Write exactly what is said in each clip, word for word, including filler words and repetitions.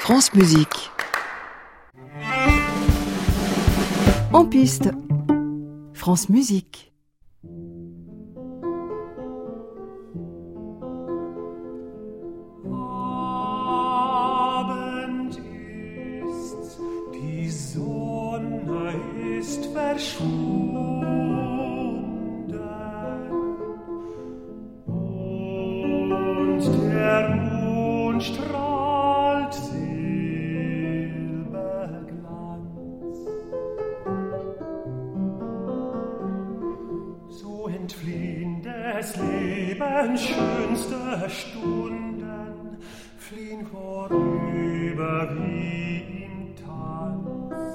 France Musique. En piste, France Musique. Abend ist's, die Sonne ist verschwunden und der Mond strahlt Silberglanz. So entfliehen des Lebens schönste Stunden, fliehen vorüber wie im Tanz.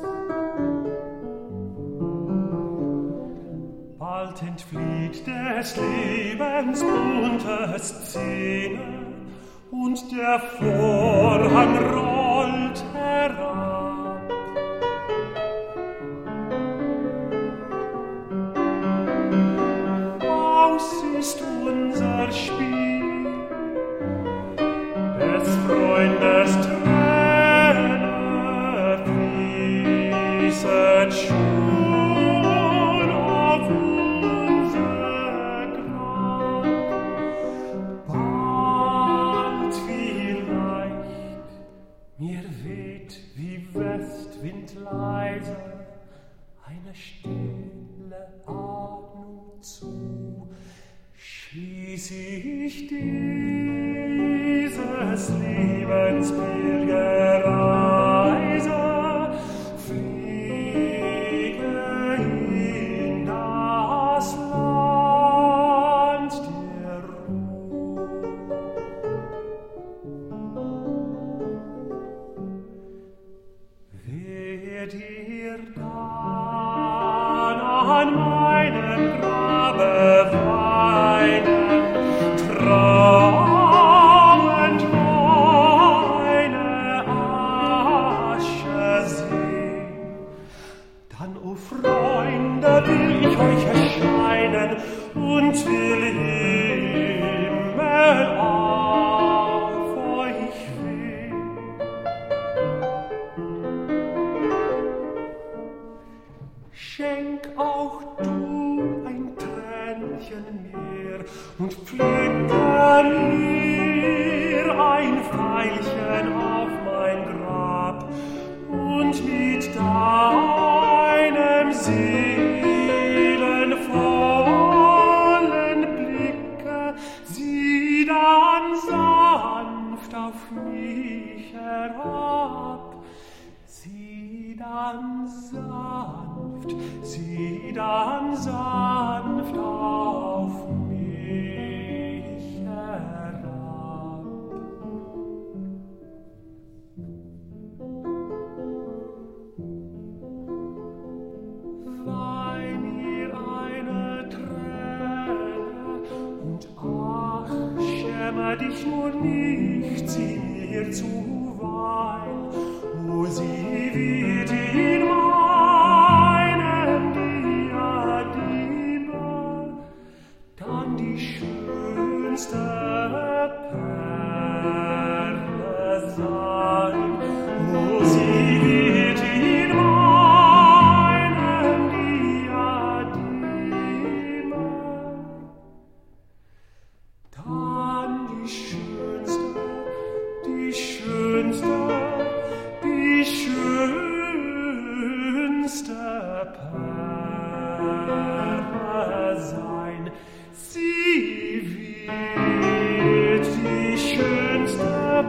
Bald entflieht des Lebens bunte Szene und der Vorhang rollt herab. Aus ist unser Spiel, des Freundes Träne fließen schon auf unser Grab. Bald vielleicht mir weht wie Westwind leise eine stille Atmung zu, schließ ich dieses Lebens Pilgerreise, fliege in das Land der Ruhe. Werd ihr dann an meinem Grabe weinen, trauend meine Asche sehen, dann, o Freunde, will ich euch erscheinen und will Himmel auf euch wehen. Schenk auch du ein Tränchen mir und pflücke mir ein Veilchen auf mein Grab und mit deinem seelenvollen Blicke sieh dann sanft auf mich herab, sieh dann sanft, sieh dann sanft auf mich herab. Weih mir eine Träne und ach, schäme dich nur nicht, sie mir zu weinen, o sie wird in meinem Diademe dann die schönste Perle sein, o sie wird in meinem Diademe dann die schönste, die schönste, die schönste Perle sein. Sie wird die schönste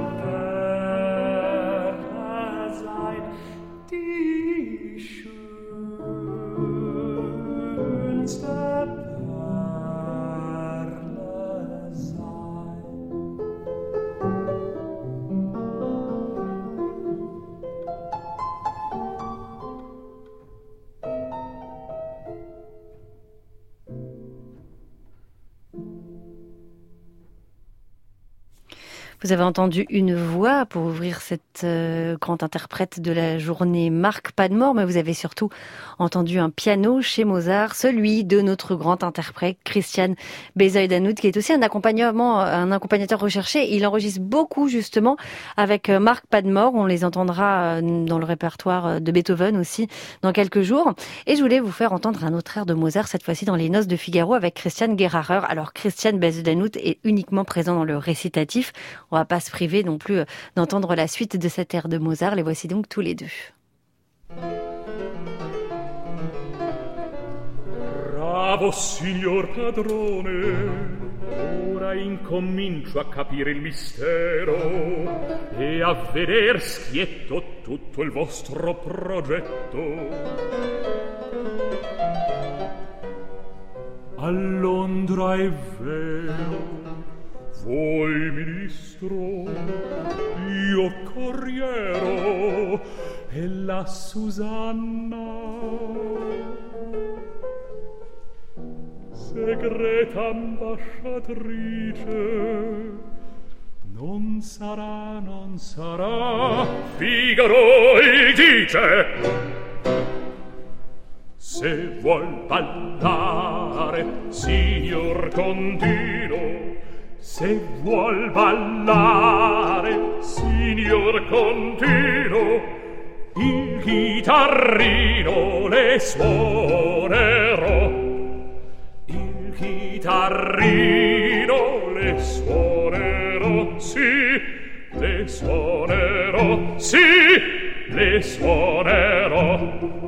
Perle sein, die schönste Perle sein. Vous avez entendu une voix pour ouvrir cette euh, grande interprète de la journée, Marc Padmore, mais vous avez surtout entendu un piano chez Mozart, celui de notre grand interprète Christian Bezuidenhout, qui est aussi un accompagnement, un accompagnateur recherché. Il enregistre beaucoup justement avec Marc Padmore. On les entendra dans le répertoire de Beethoven aussi dans quelques jours. Et je voulais vous faire entendre un autre air de Mozart, cette fois-ci dans Les Noces de Figaro avec Christian Gerhaher. Alors Christian Bezuidenhout est uniquement présent dans le récitatif. On va pas se priver non plus d'entendre la suite de cet air de Mozart. Les voici donc tous les deux. Bravo signor padrone, ora incomincio a capire il mistero e a veder schietto tutto il vostro progetto. A Londra è vero, voi ministro, io corriero e la Susanna, segreta ambasciatrice, non sarà, non sarà. Figaro il dice, se vuol ballare, signor Contino, se vuol ballare, signor Contino, il chitarrino le suonerò, il chitarrino le suonerò, sì, le suonerò, sì, le suonerò.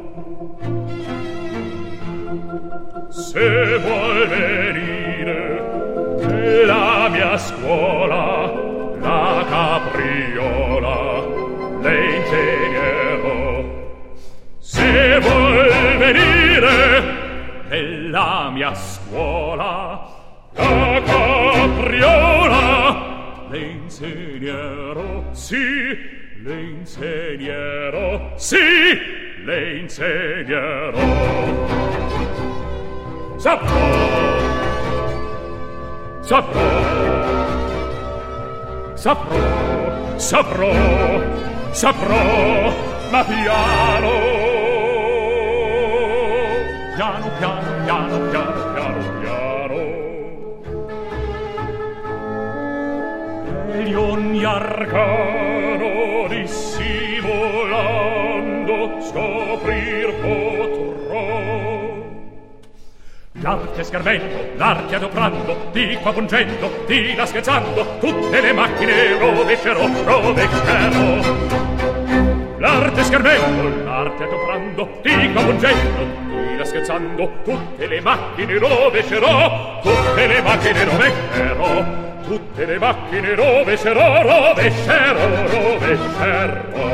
Se vuol venire nella mia scuola la capriola le insegnerò. Se vuol venire nella mia scuola la capriola le insegnerò, sì, le insegnerò, sì, le insegnerò. Saprò, saprò, saprò, saprò, saprò, ma piano, piano, piano, piano, piano, piano, piano. E gli ogni arcano dissimulando scoprir potrò. L'arte schermendo, l'arte adoprando, di qua pungendo, di là scherzando, tutte le macchine rovescerò, rovescerò. L'arte schermendo, l'arte adoprando, di qua pungendo, di là scherzando, tutte le macchine rovescerò, tutte le macchine rovescerò, tutte le macchine rovescerò, rovescerò, rovescerò.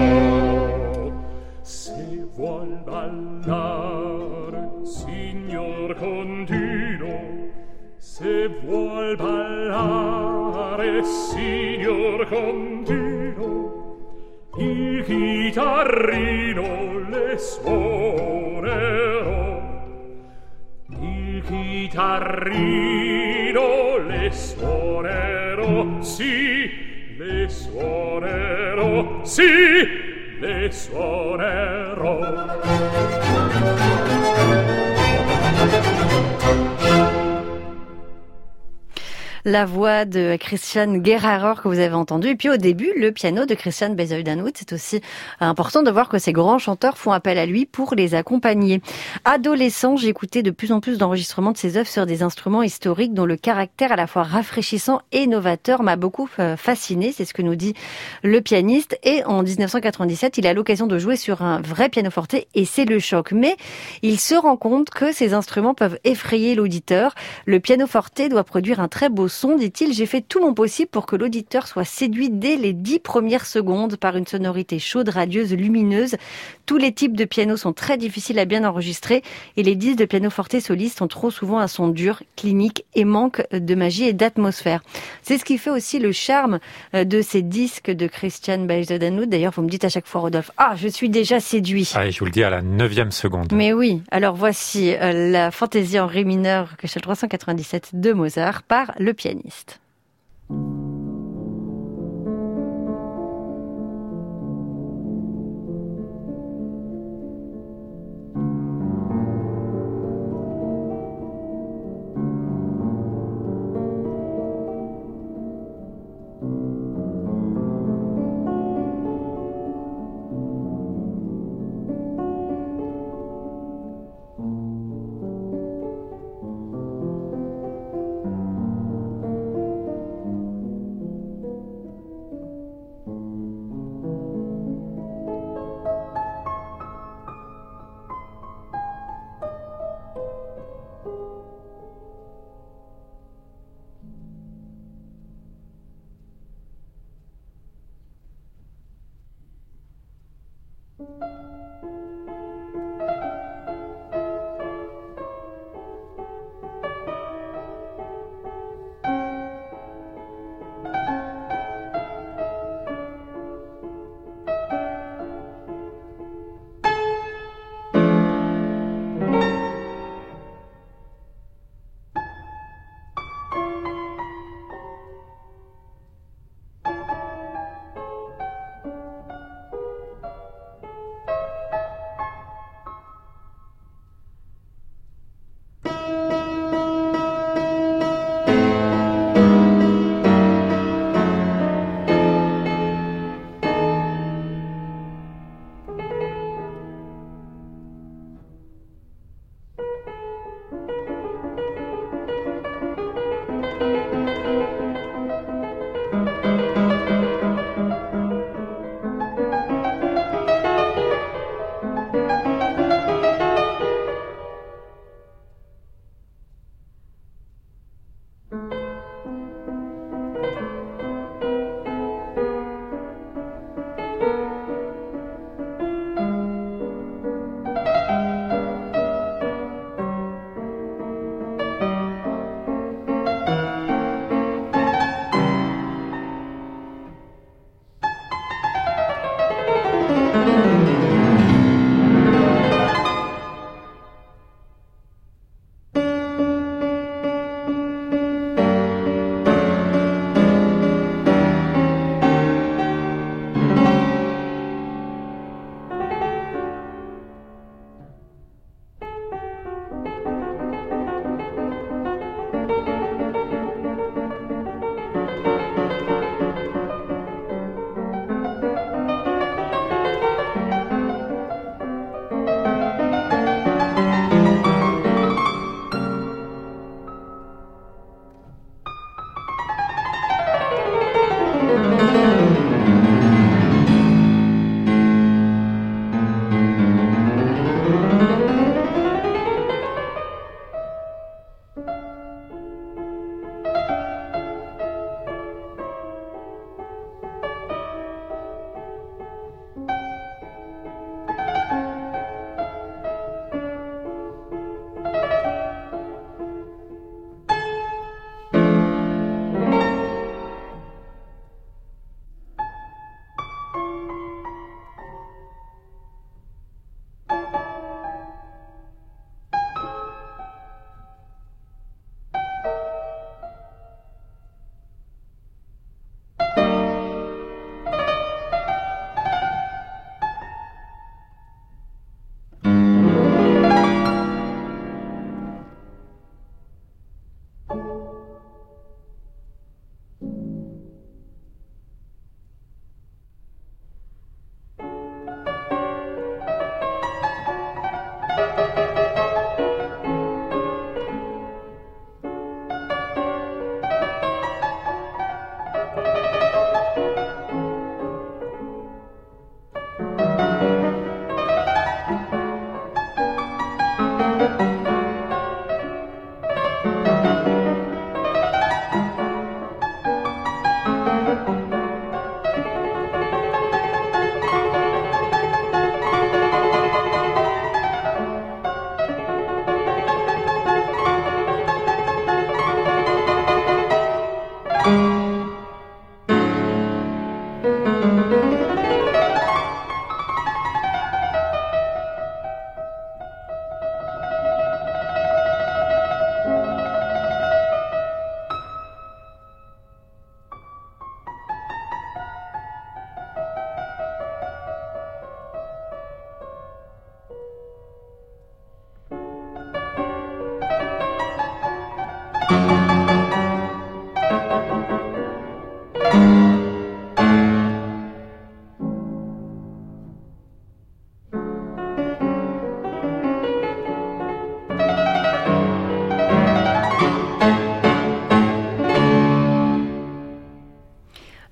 Se vuol ballare, signor Contino, se vuol ballare, signor Contino, il chitarrino le suonerò, il chitarrino le suonerò, sì, le suonerò, sì, le suonerò. La voix de Christian Gerhaher que vous avez entendu. Et puis au début, le piano de Christian Bezuidenhout. C'est aussi important de voir que ces grands chanteurs font appel à lui pour les accompagner. Adolescent, j'écoutais de plus en plus d'enregistrements de ses œuvres sur des instruments historiques dont le caractère à la fois rafraîchissant et novateur m'a beaucoup fasciné. C'est ce que nous dit le pianiste. Et en dix-neuf cent quatre-vingt-dix-sept, il a l'occasion de jouer sur un vrai pianoforte et c'est le choc. Mais il se rend compte que ces instruments peuvent effrayer l'auditeur. Le pianoforte doit produire un très beau son, dit-il. J'ai fait tout mon possible pour que l'auditeur soit séduit dès les dix premières secondes par une sonorité chaude, radieuse, lumineuse. Tous les types de pianos sont très difficiles à bien enregistrer et les disques de pianoforte solistes ont trop souvent un son dur, clinique et manque de magie et d'atmosphère. C'est ce qui fait aussi le charme de ces disques de Christian Bezuidenhout. D'ailleurs, vous me dites à chaque fois, Rodolphe, ah, je suis déjà séduit. Ah, et je vous le dis à la neuvième seconde. Mais oui. Alors voici euh, la fantaisie en ré mineur, Köchel trois cent quatre-vingt-dix-sept de Mozart par le pianiste.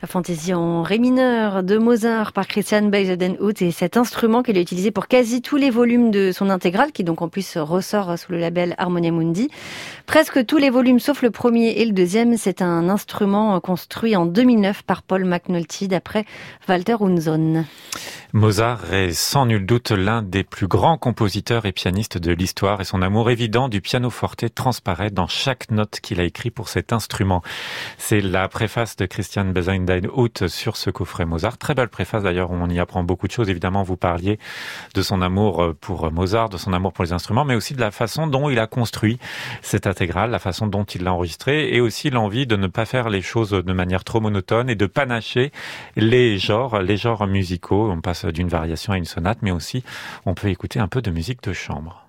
fantaisie en ré mineur de Mozart par Christian Bezuidenhout et cet instrument qu'il a utilisé pour quasi tous les volumes de son intégrale, qui donc en plus ressort sous le label Harmonia Mundi. Presque tous les volumes sauf le premier et le deuxième, c'est un instrument construit en deux mille neuf par Paul McNulty d'après Walter Unzon. Mozart est sans nul doute l'un des plus grands compositeurs et pianistes de l'histoire et son amour évident du pianoforte transparaît dans chaque note qu'il a écrit pour cet instrument. C'est la préface de Christian Bezuidenhout sur ce coffret Mozart. Très belle préface d'ailleurs où on y apprend beaucoup de choses. Évidemment, vous parliez de son amour pour Mozart, de son amour pour les instruments, mais aussi de la façon dont il a construit cette intégrale, la façon dont il l'a enregistrée et aussi l'envie de ne pas faire les choses de manière trop monotone et de panacher les genres, les genres musicaux. On passe d'une variation à une sonate, mais aussi on peut écouter un peu de musique de chambre.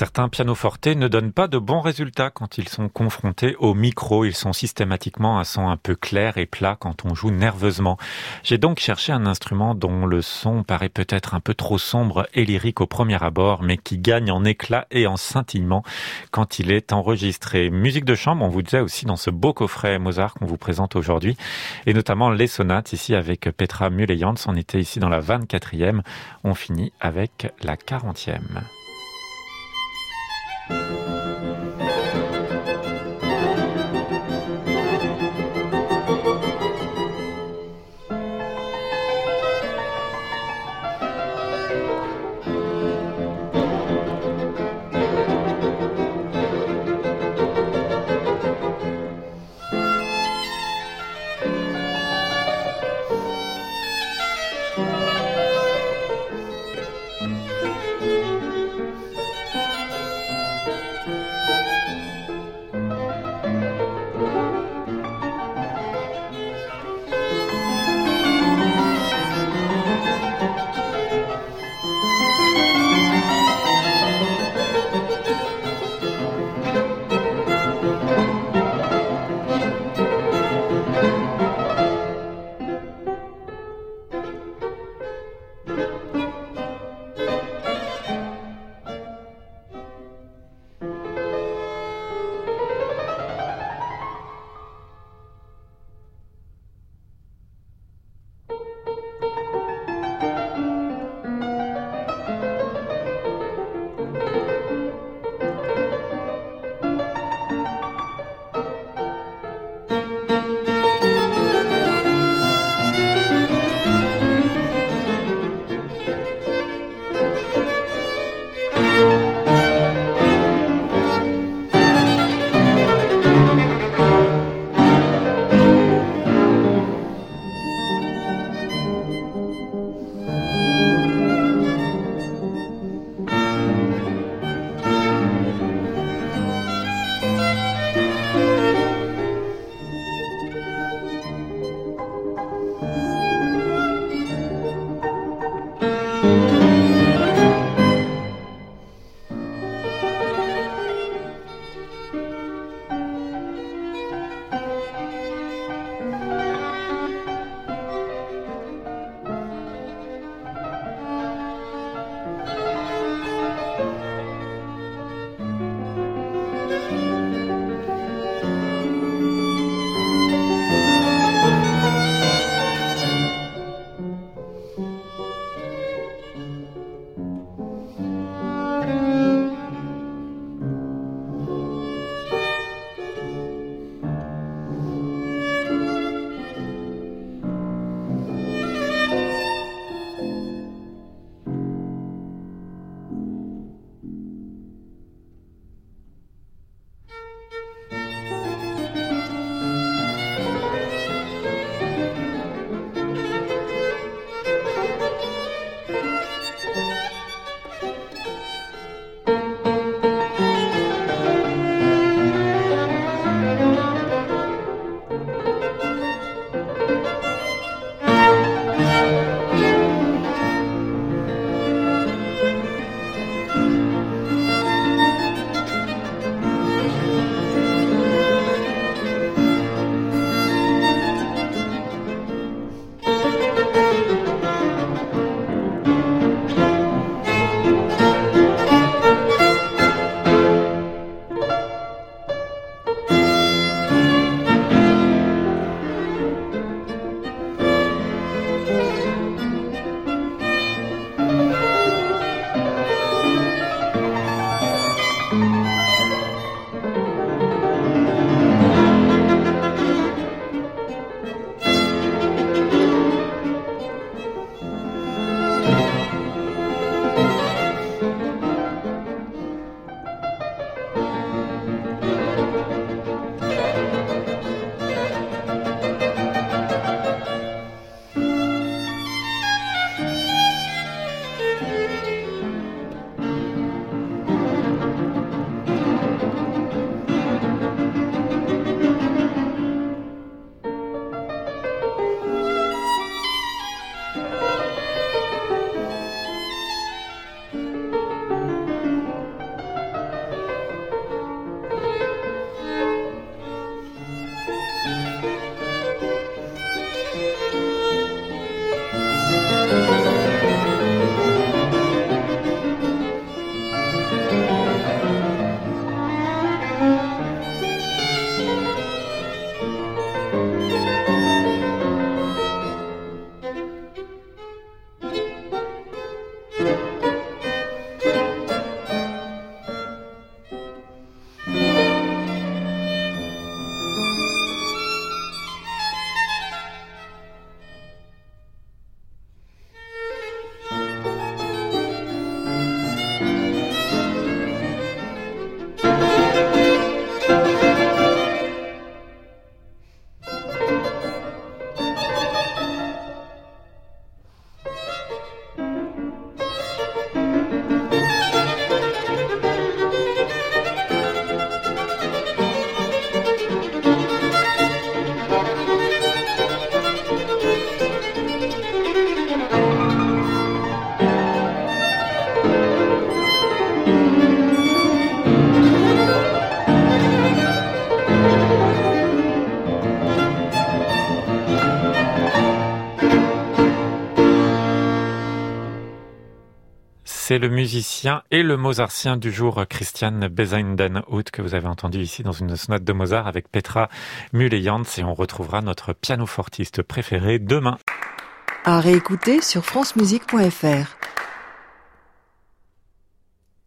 Certains pianoforte ne donnent pas de bons résultats quand ils sont confrontés au micro. Ils sont systématiquement un son un peu clair et plat quand on joue nerveusement. J'ai donc cherché un instrument dont le son paraît peut-être un peu trop sombre et lyrique au premier abord, mais qui gagne en éclat et en scintillement quand il est enregistré. Musique de chambre, on vous disait aussi dans ce beau coffret Mozart qu'on vous présente aujourd'hui, et notamment les sonates ici avec Petra Mühlejans. On était ici dans la vingt-quatrième. On finit avec la quarantième. C'est le musicien et le mozartien du jour, Christian Bezuidenhout, que vous avez entendu ici dans une sonate de Mozart avec Petra Mühlejans, et on retrouvera notre pianofortiste préféré demain. À réécouter sur francemusique point f r.